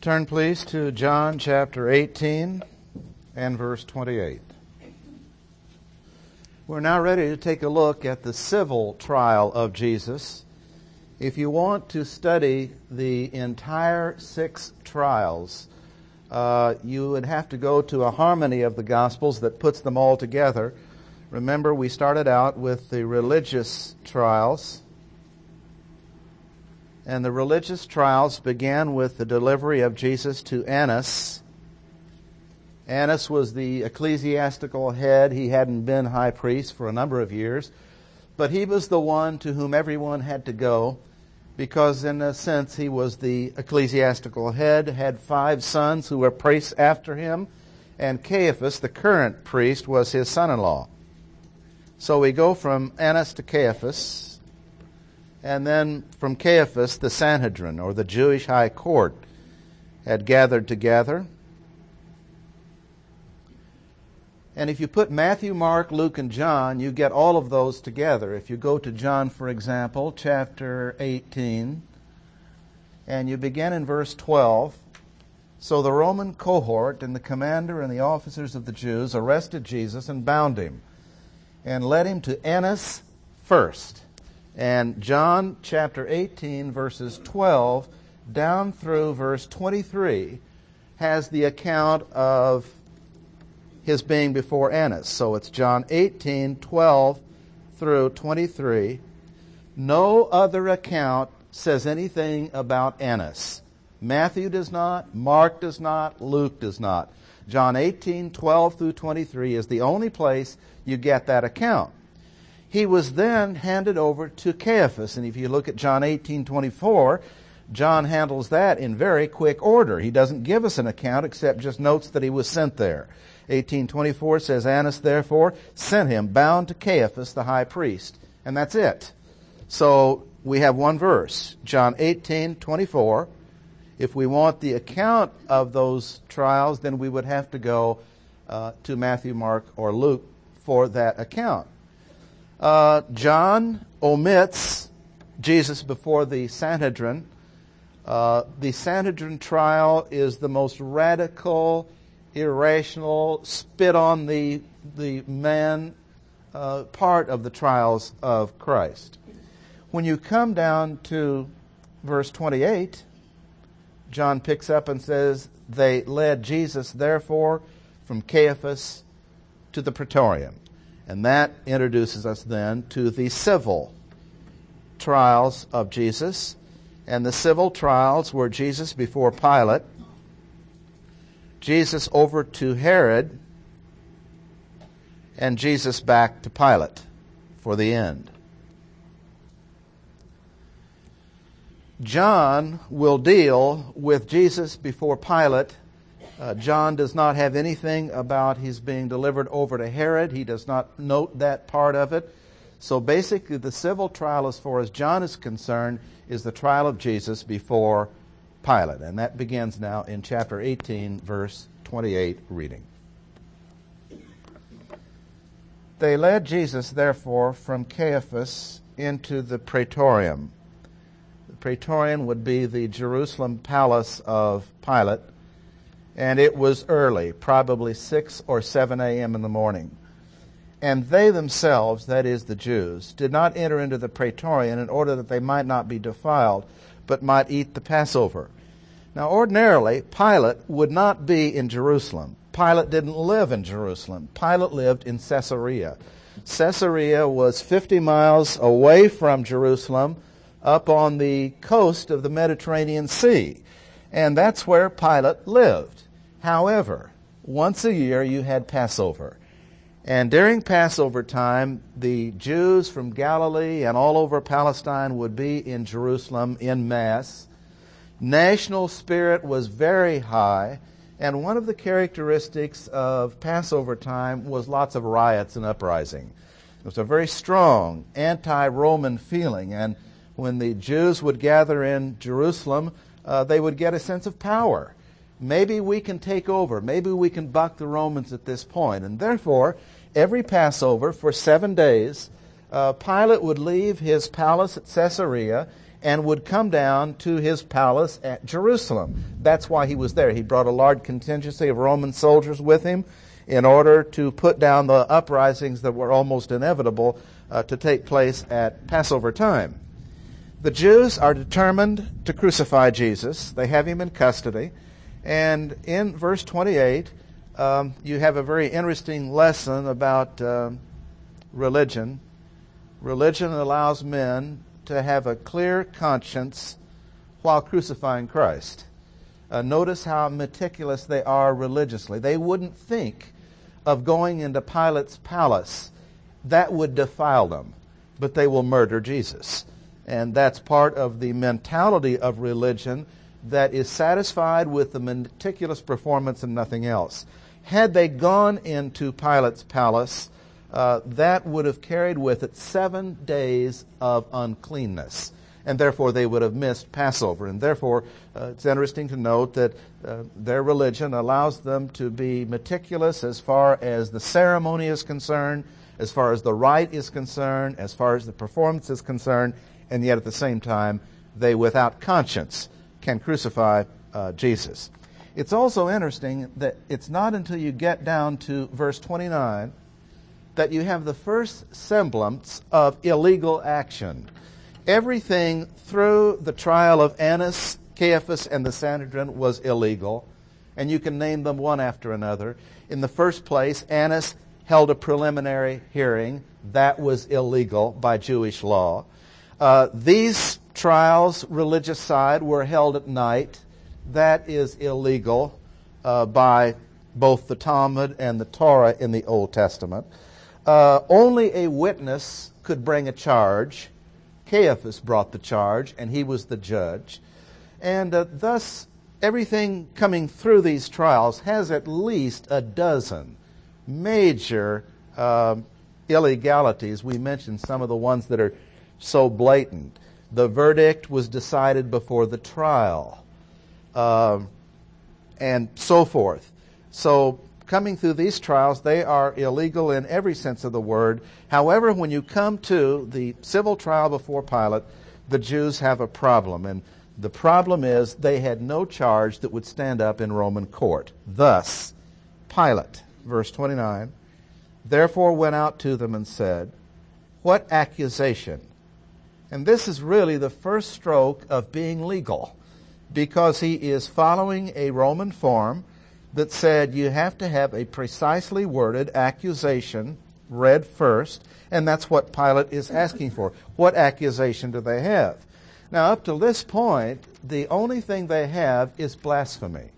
Turn please to John chapter 18 and verse 28. We're now ready to take a look at the civil trial of Jesus. If you want to study the entire 6 trials, you would have to go to a harmony of the Gospels that puts them all together. Remember, we started out with the religious trials. And the religious trials began with the delivery of Jesus to Annas. Annas was the ecclesiastical head. He hadn't been high priest for a number of years, but he was the one to whom everyone had to go because, in a sense, he was the ecclesiastical head, had 5 sons who were priests after him, and Caiaphas, the current priest, was his son-in-law. So we go from Annas to Caiaphas, and then from Caiaphas, the Sanhedrin, or the Jewish high court, had gathered together. And if you put Matthew, Mark, Luke, and John, you get all of those together. If you go to John, for example, chapter 18, and you begin in verse 12, so the Roman cohort and the commander and the officers of the Jews arrested Jesus and bound him and led him to Annas first. And John chapter 18, verses 12 down through verse 23 has the account of his being before Annas. So it's John 18, 12 through 23. No other account says anything about Annas. Matthew does not, Mark does not, Luke does not. John 18, 12 through 23 is the only place you get that account. He was then handed over to Caiaphas. And if you look at John 18:24, John handles that in very quick order. He doesn't give us an account except just notes that he was sent there. 18:24 says, Annas therefore sent him bound to Caiaphas the high priest. And that's it. So we have one verse, John 18:24. If we want the account of those trials, then we would have to go to Matthew, Mark, or Luke for that account. John omits Jesus before the Sanhedrin. The Sanhedrin trial is the most radical, irrational, spit on the man part of the trials of Christ. When you come down to verse 28, John picks up and says, they led Jesus, therefore, from Caiaphas to the Praetorium. And that introduces us then to the civil trials of Jesus. And the civil trials were Jesus before Pilate, Jesus over to Herod, and Jesus back to Pilate for the end. John will deal with Jesus before Pilate. John does not have anything about his being delivered over to Herod. He does not note that part of it. So basically the civil trial, as far as John is concerned, is the trial of Jesus before Pilate. And that begins now in chapter 18, verse 28 reading. They led Jesus, therefore, from Caiaphas into the Praetorium. The Praetorium would be the Jerusalem palace of Pilate. And it was early, probably 6 or 7 a.m. in the morning. And they themselves, that is the Jews, did not enter into the Praetorium in order that they might not be defiled, but might eat the Passover. Now, ordinarily, Pilate would not be in Jerusalem. Pilate didn't live in Jerusalem. Pilate lived in Caesarea. Caesarea was 50 miles away from Jerusalem, up on the coast of the Mediterranean Sea. And that's where Pilate lived. However, once a year you had Passover. And during Passover time, the Jews from Galilee and all over Palestine would be in Jerusalem in mass. National spirit was very high. And one of the characteristics of Passover time was lots of riots and uprising. It was a very strong anti-Roman feeling. And when the Jews would gather in Jerusalem, they would get a sense of power. Maybe we can take over. Maybe we can buck the Romans at this point. And therefore, every Passover for 7 days, Pilate would leave his palace at Caesarea and would come down to his palace at Jerusalem. That's why he was there. He brought a large contingency of Roman soldiers with him in order to put down the uprisings that were almost inevitable to take place at Passover time. The Jews are determined to crucify Jesus. They have him in custody. And in verse 28, you have a very interesting lesson about religion. Religion allows men to have a clear conscience while crucifying Christ. Notice how meticulous they are religiously. They wouldn't think of going into Pilate's palace. That would defile them. But they will murder Jesus. And that's part of the mentality of religion that is satisfied with the meticulous performance and nothing else. Had they gone into Pilate's palace, that would have carried with it 7 days of uncleanness. And therefore they would have missed Passover. And therefore it's interesting to note that their religion allows them to be meticulous as far as the ceremony is concerned, as far as the rite is concerned, as far as the performance is concerned, and yet at the same time they, without conscience, can crucify Jesus. It's also interesting that it's not until you get down to verse 29 that you have the first semblance of illegal action. Everything through the trial of Annas, Caiaphas, and the Sanhedrin was illegal, and you can name them one after another. In the first place, Annas held a preliminary hearing. That was illegal by Jewish law. These trials, religious side, were held at night. That is illegal by both the Talmud and the Torah in the Old Testament. Only a witness could bring a charge. Caiaphas brought the charge, and he was the judge. And thus, everything coming through these trials has at least a dozen major illegalities. We mentioned some of the ones that are so blatant. The verdict was decided before the trial, and so forth. So coming through these trials, they are illegal in every sense of the word. However, when you come to the civil trial before Pilate, the Jews have a problem. And the problem is they had no charge that would stand up in Roman court. Thus, Pilate, verse 29, therefore went out to them and said, what accusation? And this is really the first stroke of being legal, because he is following a Roman form that said you have to have a precisely worded accusation read first, and that's what Pilate is asking for. What accusation do they have? Now, up to this point, the only thing they have is blasphemy.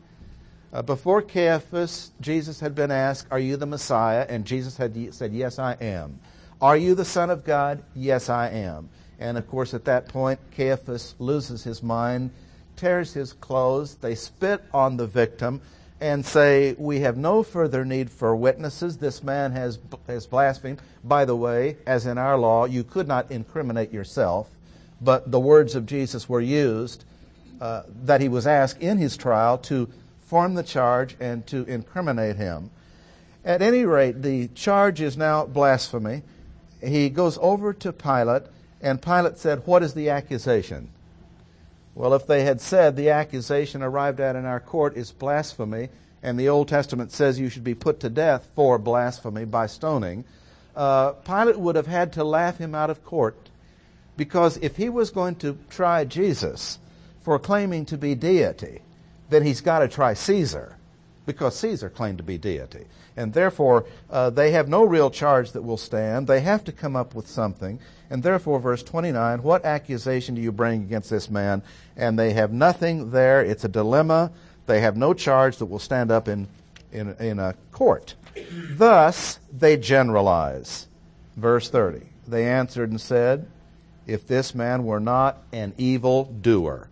Before Caiaphas, Jesus had been asked, are you the Messiah? And Jesus had said, yes, I am. Are you the Son of God? Yes, I am. And of course, at that point, Caiaphas loses his mind, tears his clothes. They spit on the victim and say, we have no further need for witnesses. This man has blasphemed. By the way, as in our law, you could not incriminate yourself, but the words of Jesus were used that he was asked in his trial to form the charge and to incriminate him. At any rate, the charge is now blasphemy. He goes over to Pilate, and Pilate said, what is the accusation? Well, if they had said the accusation arrived at in our court is blasphemy, and the Old Testament says you should be put to death for blasphemy by stoning, Pilate would have had to laugh him out of court. Because if he was going to try Jesus for claiming to be deity, then he's got to try Caesar, because Caesar claimed to be deity. And therefore, they have no real charge that will stand. They have to come up with something. And therefore, verse 29, what accusation do you bring against this man? And they have nothing there. It's a dilemma. They have no charge that will stand up in a court. Thus, they generalize. Verse 30, they answered and said, if this man were not an evildoer.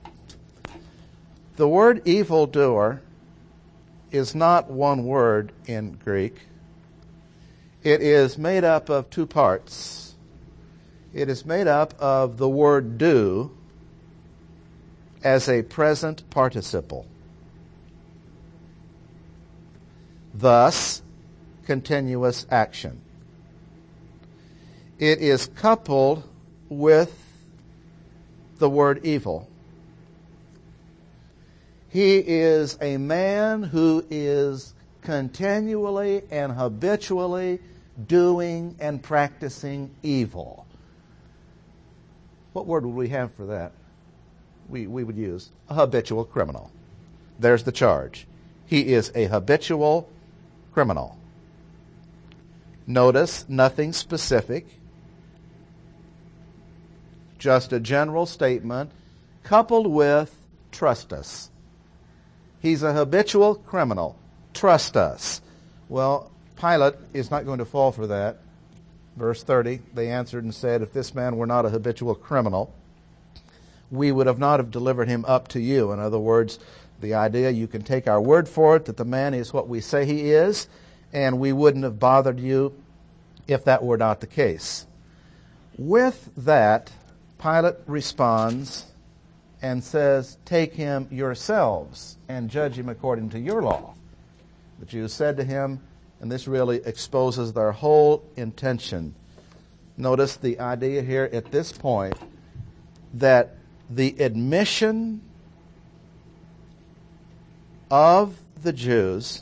The word evildoer is not one word in Greek. It is made up of two parts. It is made up of the word do as a present participle. Thus, continuous action. It is coupled with the word evil. He is a man who is continually and habitually doing and practicing evil. What word would we have for that? We would use a habitual criminal. There's the charge. He is a habitual criminal. Notice nothing specific, just a general statement coupled with trust us. He's a habitual criminal. Trust us. Well, Pilate is not going to fall for that. Verse 30, they answered and said, if this man were not a habitual criminal, we would have not have delivered him up to you. In other words, the idea, you can take our word for it, that the man is what we say he is, and we wouldn't have bothered you if that were not the case. With that, Pilate responds and says, take him yourselves and judge him according to your law. The Jews said to him, and this really exposes their whole intention. Notice the idea here at this point that the admission of the Jews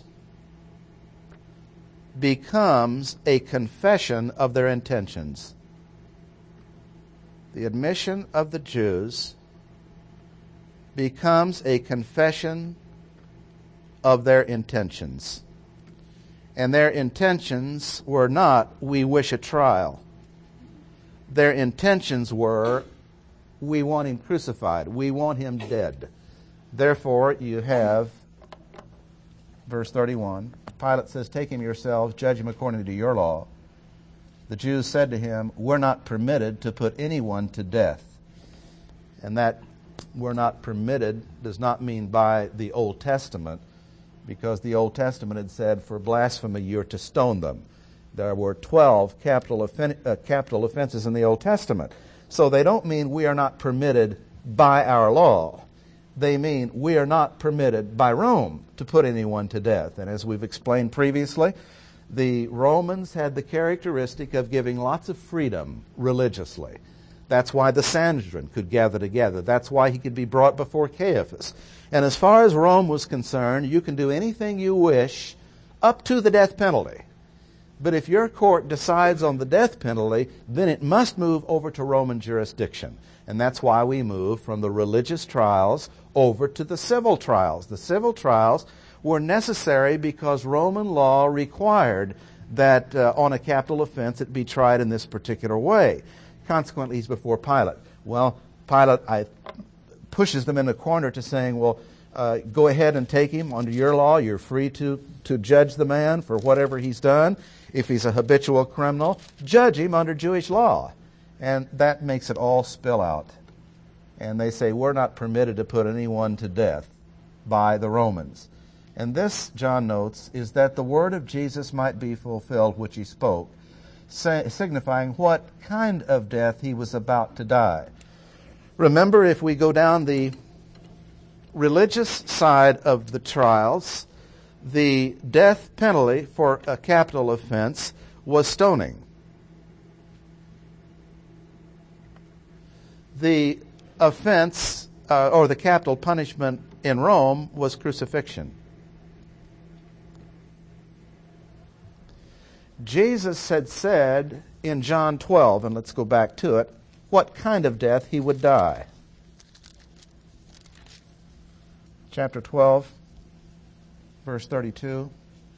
becomes a confession of their intentions. The admission of the Jews becomes a confession of their intentions. And their intentions were not, we wish a trial. Their intentions were, we want him crucified. We want him dead. Therefore, you have, verse 31, Pilate says, take him yourselves, judge him according to your law. The Jews said to him, we're not permitted to put anyone to death. And that we're not permitted does not mean by the Old Testament, because the Old Testament had said, for blasphemy you're to stone them. There were 12 capital offenses in the Old Testament. So they don't mean we are not permitted by our law. They mean we are not permitted by Rome to put anyone to death. And as we've explained previously, the Romans had the characteristic of giving lots of freedom religiously. That's why the Sanhedrin could gather together. That's why he could be brought before Caiaphas. And as far as Rome was concerned, you can do anything you wish up to the death penalty. But if your court decides on the death penalty, then it must move over to Roman jurisdiction. And that's why we move from the religious trials over to the civil trials. The civil trials were necessary because Roman law required that on a capital offense it be tried in this particular way. Consequently, he's before Pilate. Well, Pilate pushes them in a corner to saying, well, go ahead and take him under your law. You're free to judge the man for whatever he's done. If he's a habitual criminal, judge him under Jewish law. And that makes it all spill out. And they say, we're not permitted to put anyone to death by the Romans. And this, John notes, is that the word of Jesus might be fulfilled, which he spoke, signifying what kind of death he was about to die. Remember, if we go down the religious side of the trials, the death penalty for a capital offense was stoning. The offense, or the capital punishment in Rome, was crucifixion. Jesus had said in John 12, and let's go back to it, what kind of death he would die. Chapter 12, verse 32.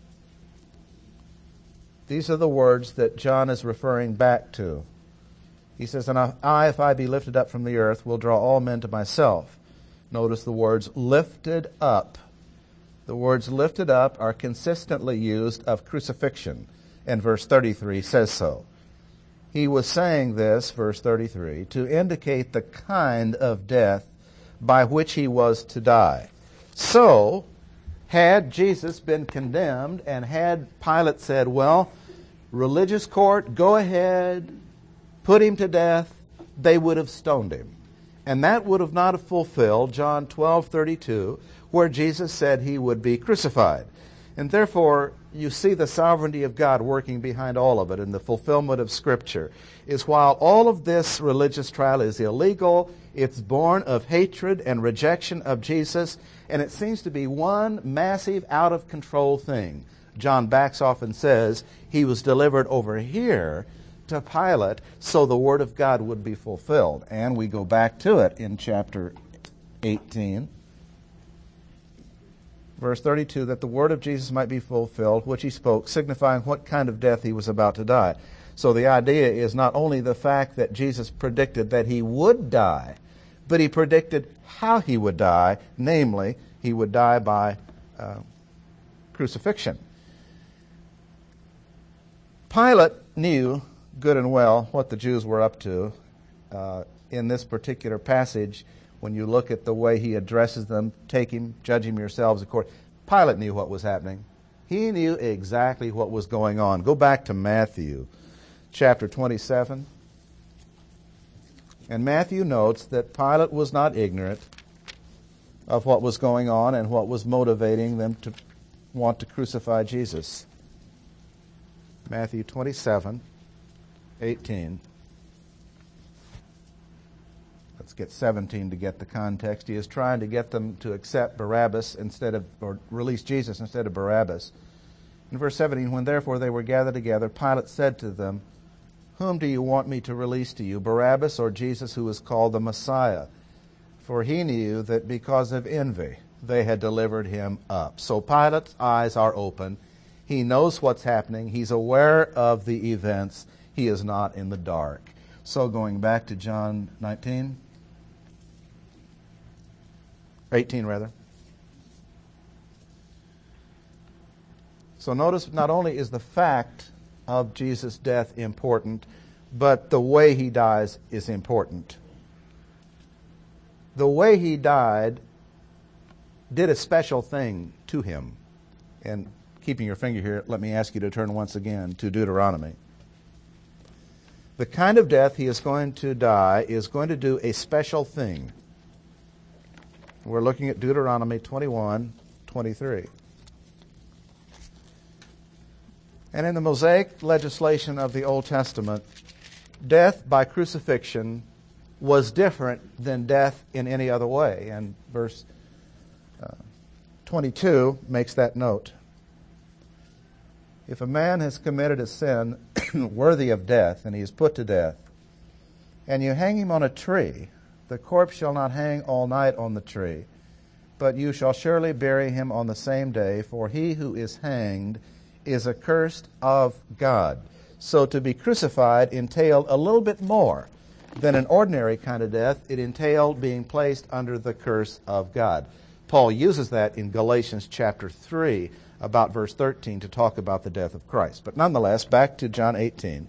These are the words that John is referring back to. He says, and I, if I be lifted up from the earth, will draw all men to myself. Notice the words lifted up. The words lifted up are consistently used of crucifixion, and verse 33 says so. He was saying this, verse 33, to indicate the kind of death by which he was to die. So, had Jesus been condemned and had Pilate said, well, religious court, go ahead, put him to death, they would have stoned him. And that would have not fulfilled John 12:32, where Jesus said he would be crucified. And therefore, you see the sovereignty of God working behind all of it, and the fulfillment of Scripture is while all of this religious trial is illegal, it's born of hatred and rejection of Jesus, and it seems to be one massive, out-of-control thing. John backs off and says he was delivered over here to Pilate so the Word of God would be fulfilled. And we go back to it in chapter 18. Verse 32, that the word of Jesus might be fulfilled, which he spoke, signifying what kind of death he was about to die. So the idea is not only the fact that Jesus predicted that he would die, but he predicted how he would die, namely, he would die by crucifixion. Pilate knew good and well what the Jews were up to. In this particular passage, when you look at the way he addresses them, take him, judge him yourselves according. Pilate knew what was happening. He knew exactly what was going on. Go back to Matthew chapter 27. And Matthew notes that Pilate was not ignorant of what was going on and what was motivating them to want to crucify Jesus. Matthew 27, 18. Let's get 17 to get the context. He is trying to get them to accept Barabbas or release Jesus instead of Barabbas. In verse 17, when therefore they were gathered together, Pilate said to them, whom do you want me to release to you, Barabbas or Jesus who is called the Messiah? For he knew that because of envy they had delivered him up. So Pilate's eyes are open. He knows what's happening. He's aware of the events. He is not in the dark. So going back to John 19, 18 rather. So notice not only is the fact of Jesus' death important, but the way he dies is important. The way he died did a special thing to him. And keeping your finger here, let me ask you to turn once again to Deuteronomy. The kind of death he is going to die is going to do a special thing. We're looking at Deuteronomy 21:23. And in the Mosaic legislation of the Old Testament, death by crucifixion was different than death in any other way. And verse 22 makes that note. If a man has committed a sin worthy of death, and he is put to death, and you hang him on a tree, the corpse shall not hang all night on the tree, but you shall surely bury him on the same day, for he who is hanged is accursed of God. So to be crucified entailed a little bit more than an ordinary kind of death. It entailed being placed under the curse of God. Paul uses that in Galatians chapter 3, about verse 13, to talk about the death of Christ. But nonetheless, back to John 18.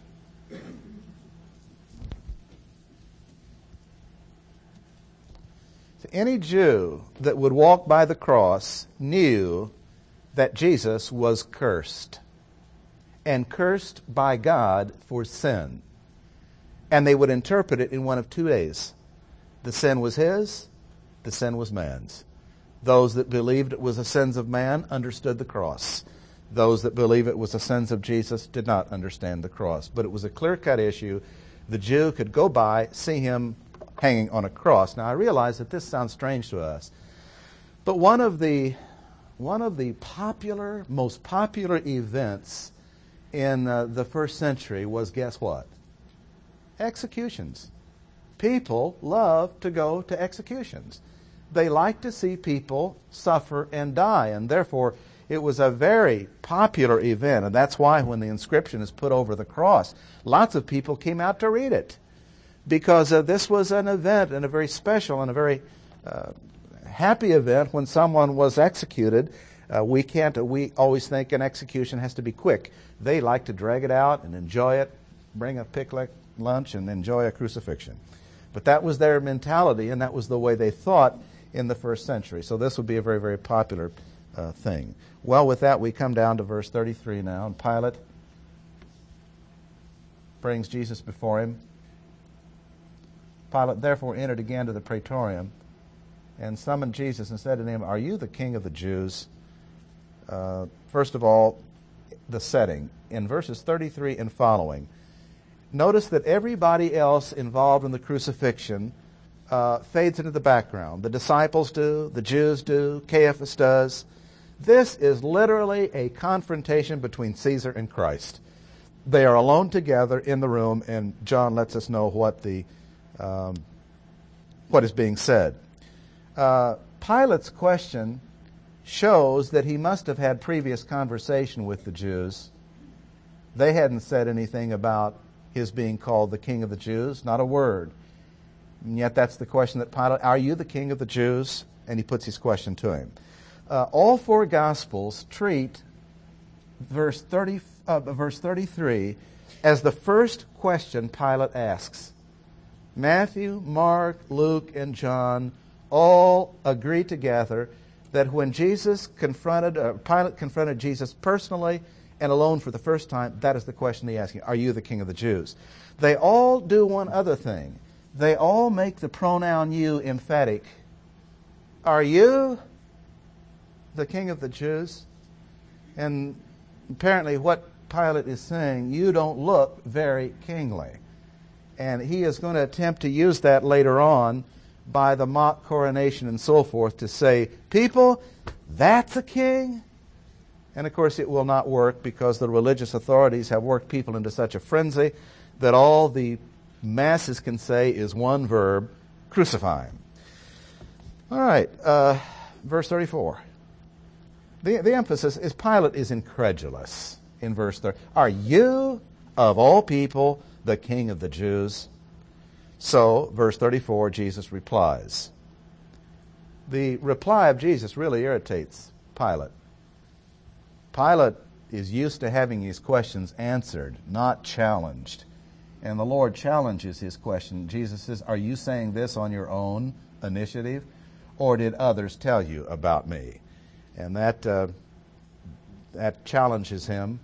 So any Jew that would walk by the cross knew that Jesus was cursed, and cursed by God for sin. And they would interpret it in one of two ways. The sin was his, the sin was man's. Those that believed it was the sins of man understood the cross. Those that believe it was the sins of Jesus did not understand the cross. But it was a clear-cut issue. The Jew could go by, see him hanging on a cross. Now I realize that this sounds strange to us, but one of the most popular events in the first century was, guess what? Executions. People love to go to executions. They like to see people suffer and die, and therefore it was a very popular event, and that's why when the inscription is put over the cross, lots of people came out to read it, because this was an event, and a very special and a very happy event when someone was executed. We always think an execution has to be quick. They like to drag it out and enjoy it, bring a picnic lunch and enjoy a crucifixion. But that was their mentality, and that was the way they thought in the first century. So this would be a very, very popular thing. Well, with that, we come down to verse 33 now. And Pilate brings Jesus before him. Pilate therefore entered again to the praetorium and summoned Jesus and said to him, "Are you the king of the Jews?" First of all, the setting. In verses 33 and following, notice that everybody else involved in the crucifixion fades into the background. The disciples do, the Jews do, Caiaphas does. This is literally a confrontation between Caesar and Christ. They are alone together in the room, and John lets us know what is being said. Pilate's question shows that he must have had previous conversation with the Jews. They hadn't said anything about his being called the King of the Jews, not a word. And yet that's the question that Pilate, are you the King of the Jews? And he puts his question to him. All four Gospels treat verse 33 as the first question Pilate asks. Matthew, Mark, Luke, and John all agree together that when Pilate confronted Jesus personally and alone for the first time, that is the question he asks. Are you the King of the Jews? They all do one other thing. They all make the pronoun you emphatic. Are you the King of the Jews? And apparently what Pilate is saying, you don't look very kingly. And he is going to attempt to use that later on by the mock coronation and so forth to say, people, that's a king? And of course it will not work because the religious authorities have worked people into such a frenzy that all the masses can say is one verb, crucify him. All right, verse 34. The emphasis is Pilate is incredulous in verse 30. Are you, of all people, the King of the Jews? So, verse 34, Jesus replies. The reply of Jesus really irritates Pilate. Pilate is used to having his questions answered, not challenged. And the Lord challenges his question. Jesus says, are you saying this on your own initiative, or did others tell you about me? And that challenges him.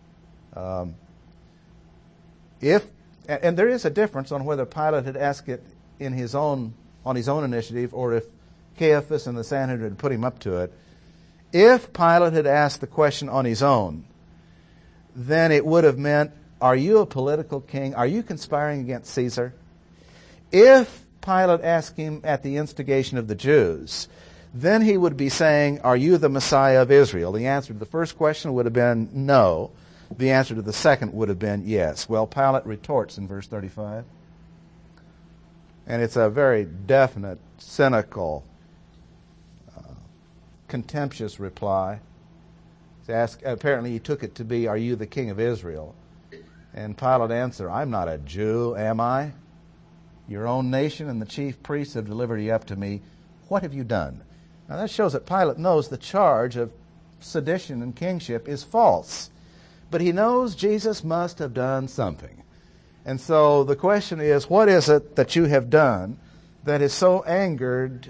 And there is a difference on whether Pilate had asked it on his own initiative, or if Caiaphas and the Sanhedrin had put him up to it. If Pilate had asked the question on his own, then it would have meant, are you a political king? Are you conspiring against Caesar? If Pilate asked him at the instigation of the Jews, then he would be saying, are you the Messiah of Israel? The answer to the first question would have been no. The answer to the second would have been yes. Well, Pilate retorts in verse 35. And it's a very definite, cynical, contemptuous reply. Apparently he took it to be, are you the King of Israel? And Pilate answered, I'm not a Jew, am I? Your own nation and the chief priests have delivered you up to me. What have you done? Now that shows that Pilate knows the charge of sedition and kingship is false. But he knows Jesus must have done something. And so the question is, what is it that you have done that has so angered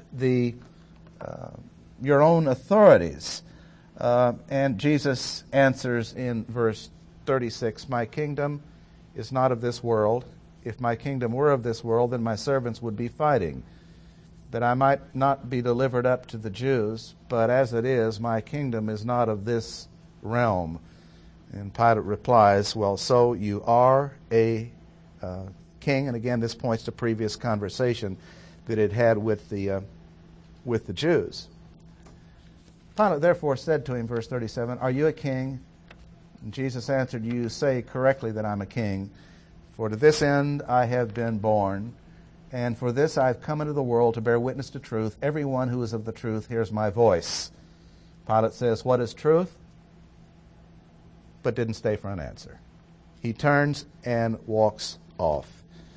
your own authorities? And Jesus answers in verse 36, my kingdom is not of this world. If my kingdom were of this world, then my servants would be fighting, that I might not be delivered up to the Jews. But as it is, my kingdom is not of this realm. And Pilate replies, well, so you are a king. And again, this points to previous conversation that it had with the Jews. Pilate therefore said to him, verse 37, are you a king? And Jesus answered, you say correctly that I'm a king. For to this end I have been born, and for this I have come into the world to bear witness to truth. Everyone who is of the truth hears my voice. Pilate says, what is truth? But didn't stay for an answer. He turns and walks off.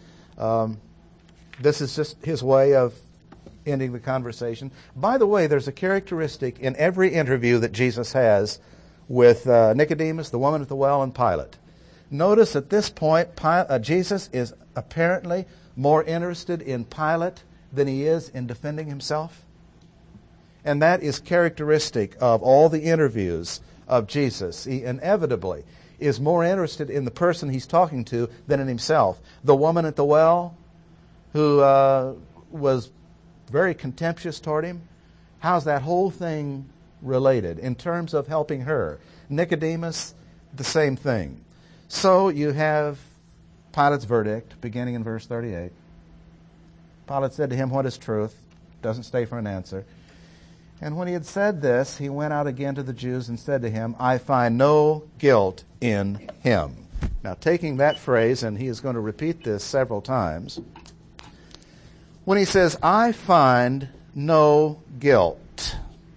This is just his way of ending the conversation. By the way, there's a characteristic in every interview that Jesus has with Nicodemus, the woman at the well, and Pilate. Notice at this point, Jesus is apparently more interested in Pilate than he is in defending himself. And that is characteristic of all the interviews of Jesus. He inevitably is more interested in the person he's talking to than in himself. The woman at the well, who was very contemptuous toward him, how's that whole thing related in terms of helping her. Nicodemus, the same thing. So you have Pilate's verdict, beginning in verse 38. Pilate said to him, "What is truth?" Doesn't stay for an answer. And when he had said this, he went out again to the Jews and said to him, "I find no guilt in him." Now, taking that phrase, and he is going to repeat this several times, when he says, "I find no guilt,"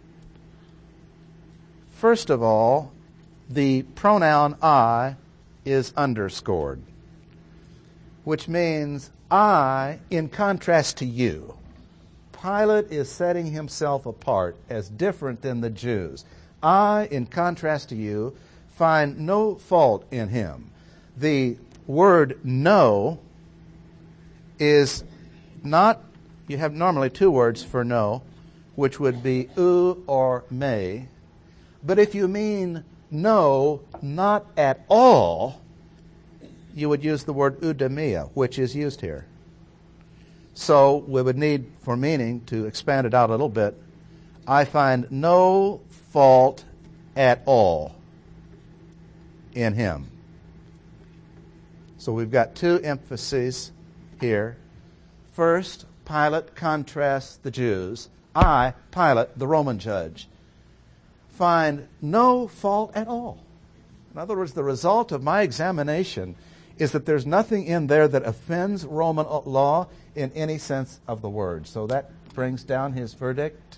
first of all, the pronoun I is underscored, which means I, in contrast to you. Pilate is setting himself apart as different than the Jews. I, in contrast to you, find no fault in him. The word "no" is not, you have normally two words for "no," which would be "u" or "may." But if you mean "no, not at all," you would use the word "eudemia," which is used here. So we would need, for meaning, to expand it out a little bit. I find no fault at all in him. So we've got two emphases here. First, Pilate contrasts the Jews. I, Pilate, the Roman judge, find no fault at all. In other words, the result of my examination is that there's nothing in there that offends Roman law in any sense of the word. So that brings down his verdict.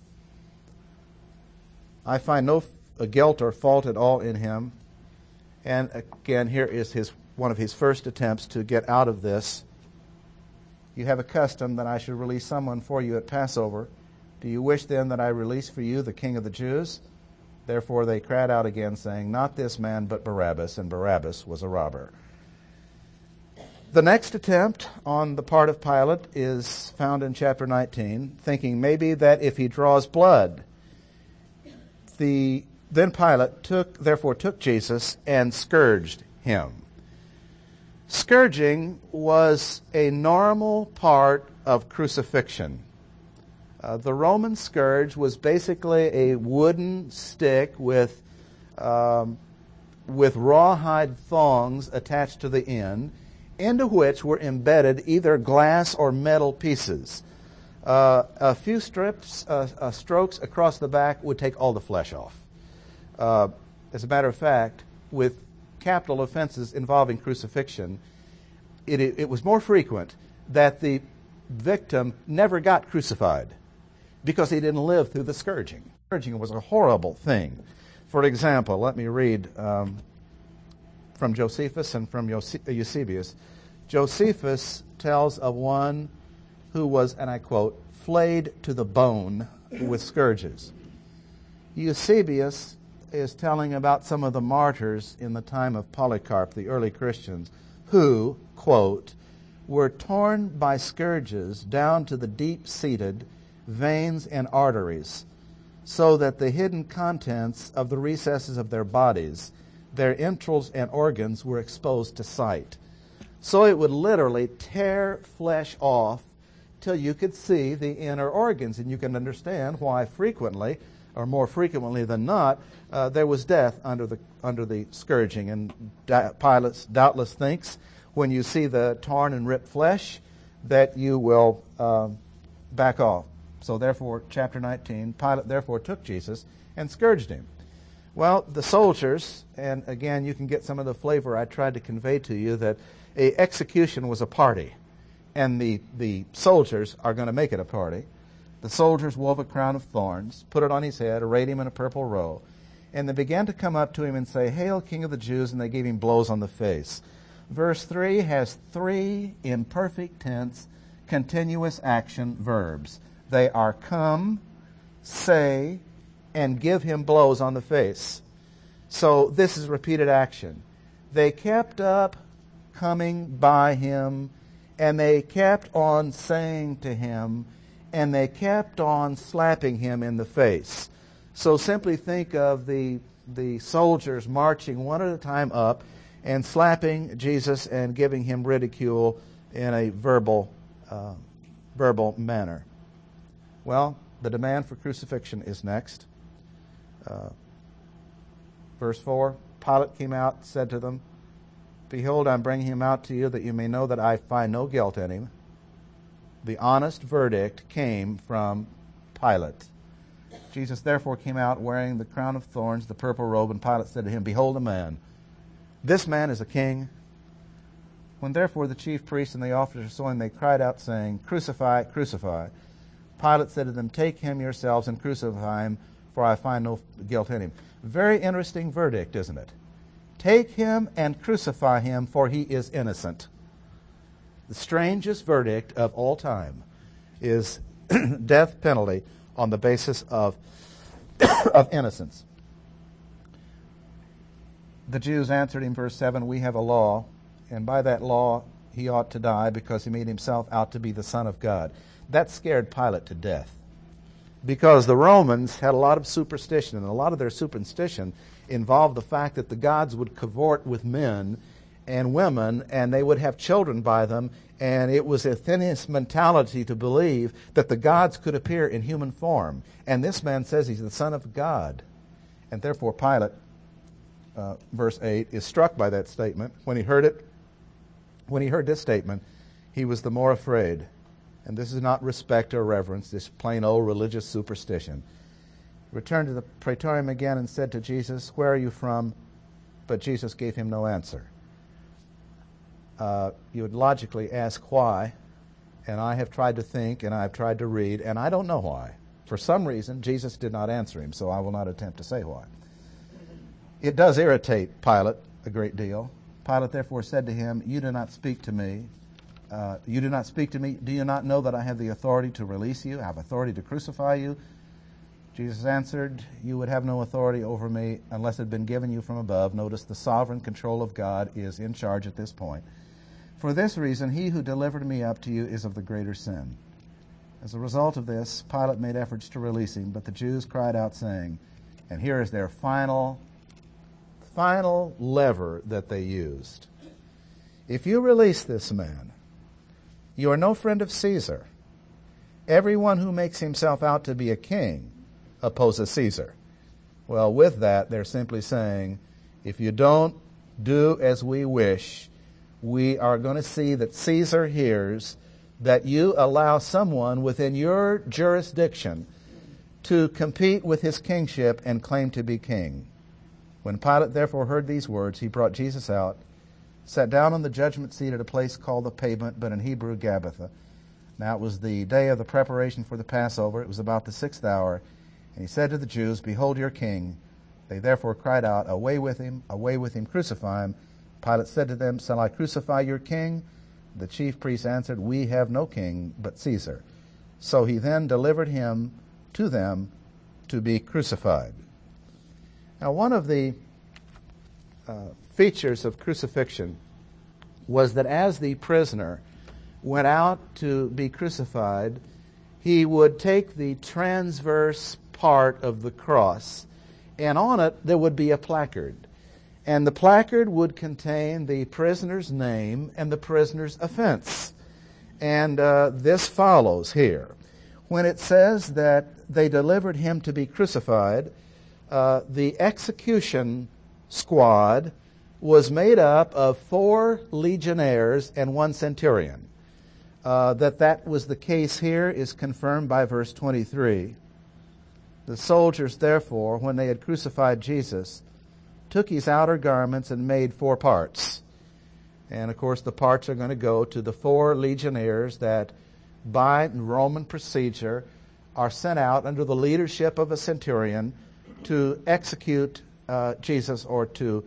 I find no guilt or fault at all in him. And again, here is one of his first attempts to get out of this. You have a custom that I should release someone for you at Passover. Do you wish then that I release for you the King of the Jews? Therefore they cried out again, saying, "Not this man, but Barabbas." And Barabbas was a robber. The next attempt on the part of Pilate is found in chapter 19, thinking maybe that if he draws blood, then Pilate therefore took Jesus and scourged him. Scourging was a normal part of crucifixion. The Roman scourge was basically a wooden stick with rawhide thongs attached to the end, into which were embedded either glass or metal pieces. A few strokes across the back would take all the flesh off. As a matter of fact, with capital offenses involving crucifixion, it was more frequent that the victim never got crucified because he didn't live through the scourging. Scourging was a horrible thing. For example, let me read from Josephus and from Eusebius. Josephus tells of one who was, and I quote, "flayed to the bone with scourges." Eusebius is telling about some of the martyrs in the time of Polycarp, the early Christians, who, quote, "were torn by scourges down to the deep-seated veins and arteries, so that the hidden contents of the recesses of their bodies, their entrails and organs, were exposed to sight." So it would literally tear flesh off till you could see the inner organs, and you can understand why frequently, or more frequently than not, there was death under the scourging. And Pilate doubtless thinks when you see the torn and ripped flesh that you will back off. So therefore, chapter 19, Pilate therefore took Jesus and scourged him. Well, the soldiers, and again you can get some of the flavor I tried to convey to you, that a execution was a party, and the soldiers are going to make it a party. The soldiers wove a crown of thorns, put it on his head, arrayed him in a purple robe, and they began to come up to him and say, "Hail, King of the Jews," and they gave him blows on the face. Verse 3 has three imperfect tense, continuous action verbs. They are come, say, and give him blows on the face. So this is repeated action. They kept up coming by him, and they kept on saying to him, and they kept on slapping him in the face. So simply think of the soldiers marching one at a time up and slapping Jesus and giving him ridicule in a verbal manner. Well, the demand for crucifixion is next. Verse 4, Pilate came out and said to them, Behold, I'm bringing him out to you that you may know that I find no guilt in him. The honest verdict came from Pilate. Jesus therefore came out wearing the crown of thorns, the purple robe, and Pilate said to him, Behold a man. This man is a king. When therefore the chief priests and the officers saw him, they cried out, saying, Crucify, crucify. Pilate said to them, Take him yourselves and crucify him, for I find no guilt in him. Very interesting verdict, isn't it? Take him and crucify him, for he is innocent. The strangest verdict of all time is death penalty on the basis of innocence. The Jews answered him, verse 7, We have a law, and by that law he ought to die because he made himself out to be the Son of God. That scared Pilate to death because the Romans had a lot of superstition, and a lot of their superstition involved the fact that the gods would cavort with men and women, and they would have children by them, and it was a Athenian mentality to believe that the gods could appear in human form. And this man says he's the Son of God. And therefore Pilate, verse 8, is struck by that statement. When he heard this statement, he was the more afraid. And this is not respect or reverence, this plain old religious superstition. Returned to the praetorium again and said to Jesus, Where are you from? But Jesus gave him no answer. You would logically ask why, and I have tried to think and I've tried to read, and I don't know why. For some reason, Jesus did not answer him, so I will not attempt to say why. It does irritate Pilate a great deal. Pilate therefore said to him, You do not speak to me. You do not speak to me. Do you not know that I have the authority to release you? I have authority to crucify you? Jesus answered, You would have no authority over me unless it had been given you from above. Notice the sovereign control of God is in charge at this point. For this reason, he who delivered me up to you is of the greater sin. As a result of this, Pilate made efforts to release him, but the Jews cried out, saying, and here is their final lever that they used. If you release this man, you are no friend of Caesar. Everyone who makes himself out to be a king opposes Caesar. Well, with that, they're simply saying, if you don't do as we wish, we are going to see that Caesar hears that you allow someone within your jurisdiction to compete with his kingship and claim to be king. When Pilate therefore heard these words, he brought Jesus out, sat down on the judgment seat at a place called the Pavement, but in Hebrew, Gabbatha. Now it was the day of the preparation for the Passover. It was about the 6th hour. And he said to the Jews, Behold your king. They therefore cried out, Away with him, crucify him. Pilate said to them, Shall I crucify your king? The chief priests answered, We have no king but Caesar. So he then delivered him to them to be crucified. Now one of the features of crucifixion was that as the prisoner went out to be crucified, he would take the transverse part of the cross, and on it there would be a placard. And the placard would contain the prisoner's name and the prisoner's offense. And this follows here. When it says that they delivered him to be crucified, the execution squad was made up of 4 legionnaires and 1 centurion. That was the case here is confirmed by verse 23. The soldiers, therefore, when they had crucified Jesus, took his outer garments and made 4 parts. And, of course, the parts are going to go to the 4 legionnaires that, by Roman procedure, are sent out under the leadership of a centurion to execute Jesus or to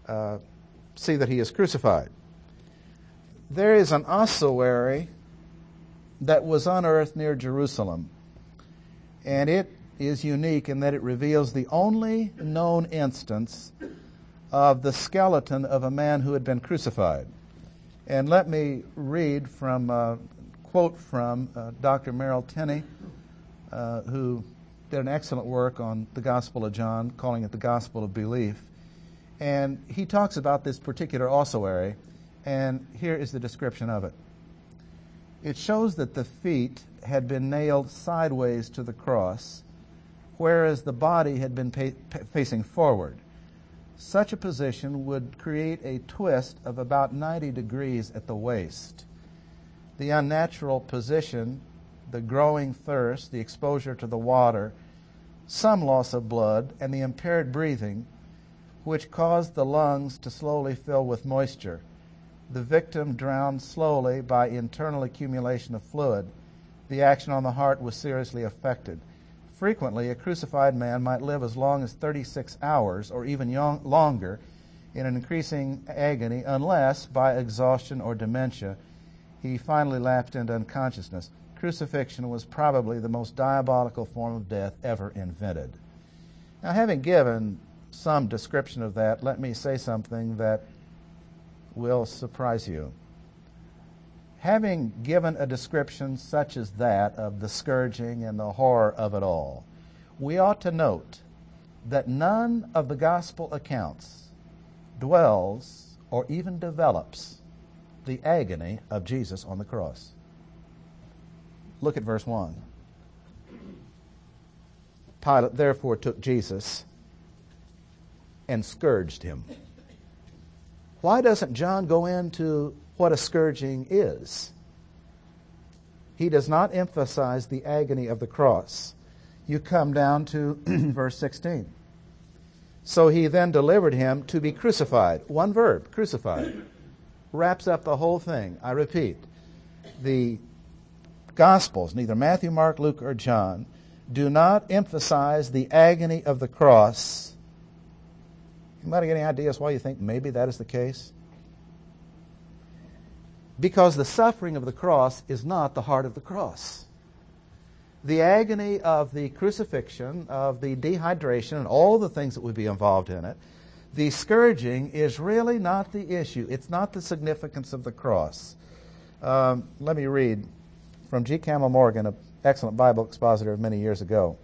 see that he is crucified. There is an ossuary that was unearthed near Jerusalem, and it is unique in that it reveals the only known instance of the skeleton of a man who had been crucified. And let me read from a quote from Dr. Merrill Tenney, who did an excellent work on the Gospel of John, calling it the Gospel of Belief. And he talks about this particular ossuary, and here is the description of it. It shows that the feet had been nailed sideways to the cross, whereas the body had been facing forward. Such a position would create a twist of about 90 degrees at the waist. The unnatural position, the growing thirst, the exposure to the water, some loss of blood, and the impaired breathing, which caused the lungs to slowly fill with moisture. The victim drowned slowly by internal accumulation of fluid. The action on the heart was seriously affected. Frequently, a crucified man might live as long as 36 hours or even longer in an increasing agony unless, by exhaustion or dementia, he finally lapsed into unconsciousness. Crucifixion was probably the most diabolical form of death ever invented. Now, having given some description of that, let me say something that will surprise you. Having given a description such as that of the scourging and the horror of it all, we ought to note that none of the gospel accounts dwells or even develops the agony of Jesus on the cross. Look at verse 1. Pilate therefore took Jesus and scourged him. Why doesn't John go into what a scourging is? He does not emphasize the agony of the cross. You come down to verse 16. So he then delivered him to be crucified. One verb, crucified, wraps up the whole thing. I repeat, the Gospels, neither Matthew, Mark, Luke, or John, do not emphasize the agony of the cross. Anybody get any ideas why you think maybe that is the case? Because the suffering of the cross is not the heart of the cross. The agony of the crucifixion, of the dehydration, and all the things that would be involved in it, the scourging is really not the issue. It's not the significance of the cross. Let me read from G. Campbell Morgan, an excellent Bible expositor of many years ago.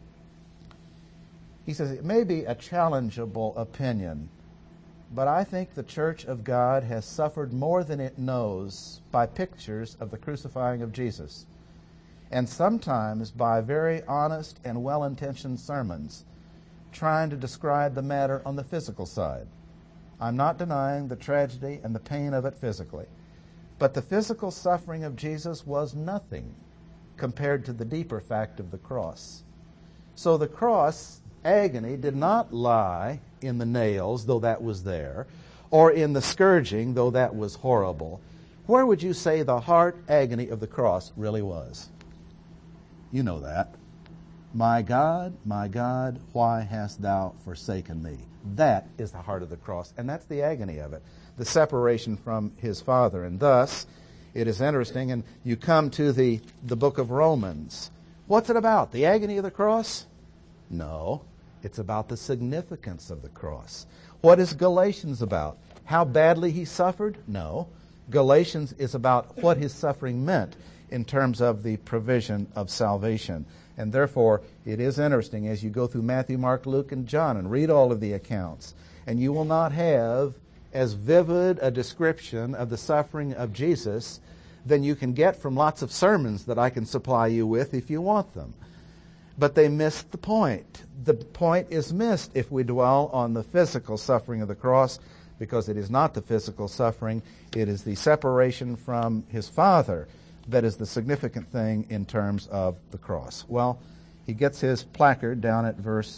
He says, it may be a challengeable opinion, but I think the Church of God has suffered more than it knows by pictures of the crucifying of Jesus, and sometimes by very honest and well-intentioned sermons trying to describe the matter on the physical side. I'm not denying the tragedy and the pain of it physically, but the physical suffering of Jesus was nothing compared to the deeper fact of the cross. So the cross agony did not lie in the nails, though that was there, or in the scourging, though that was horrible. Where would you say the heart agony of the cross really was? You know that. My God, why hast thou forsaken me? That is the heart of the cross, and that's the agony of it, the separation from his Father. And thus, it is interesting, and you come to the book of Romans. What's it about? The agony of the cross? No. It's about the significance of the cross. What is Galatians about? How badly he suffered? No. Galatians is about what his suffering meant in terms of the provision of salvation. And therefore, it is interesting as you go through Matthew, Mark, Luke, and John and read all of the accounts, and you will not have as vivid a description of the suffering of Jesus than you can get from lots of sermons that I can supply you with if you want them. But they missed the point. The point is missed if we dwell on the physical suffering of the cross, because it is not the physical suffering, it is the separation from his Father that is the significant thing in terms of the cross. Well, he gets his placard down at verse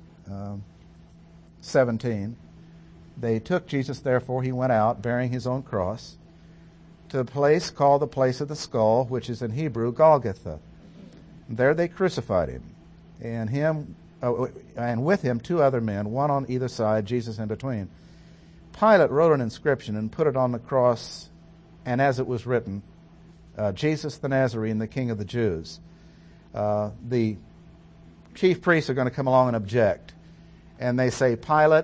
17. They took Jesus, therefore he went out, bearing his own cross, to a place called the place of the skull, which is in Hebrew Golgotha. There they crucified him, and with him 2 other men, one on either side, Jesus in between. Pilate wrote an inscription and put it on the cross, and as it was written, Jesus the Nazarene, the King of the Jews. The chief priests are going to come along and object, and they say, Pilate,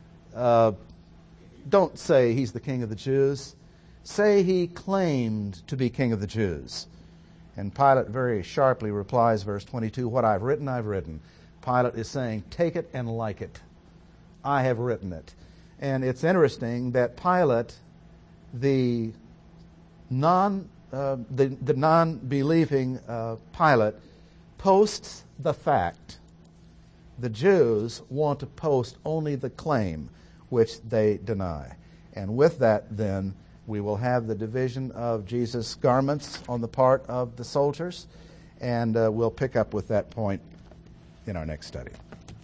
don't say he's the King of the Jews. Say he claimed to be King of the Jews. And Pilate very sharply replies, verse 22, what I've written. Pilate is saying, take it and like it. I have written it. And it's interesting that Pilate, the non-believing Pilate, posts the fact the Jews want to post only the claim which they deny. And with that, then, we will have the division of Jesus' garments on the part of the soldiers, and we'll pick up with that point in our next study.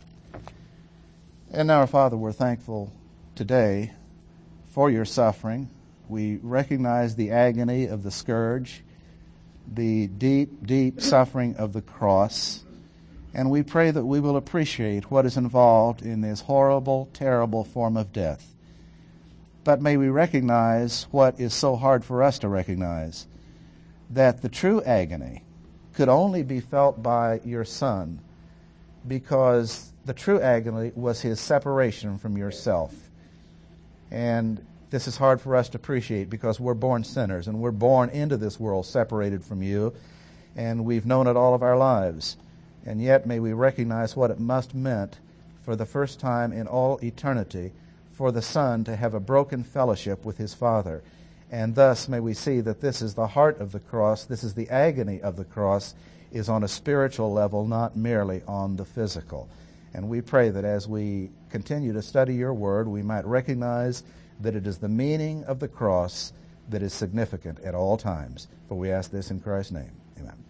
And now, our Father, we're thankful today for your suffering. We recognize the agony of the scourge, the deep, deep suffering of the cross, and we pray that we will appreciate what is involved in this horrible, terrible form of death. But may we recognize what is so hard for us to recognize, that the true agony could only be felt by your Son, because the true agony was his separation from yourself. And this is hard for us to appreciate because we're born sinners and we're born into this world separated from you, and we've known it all of our lives. And yet may we recognize what it must meant for the first time in all eternity for the Son to have a broken fellowship with his Father. And thus may we see that this is the heart of the cross, this is the agony of the cross, is on a spiritual level, not merely on the physical. And we pray that as we continue to study your word, we might recognize that it is the meaning of the cross that is significant at all times. For we ask this in Christ's name. Amen.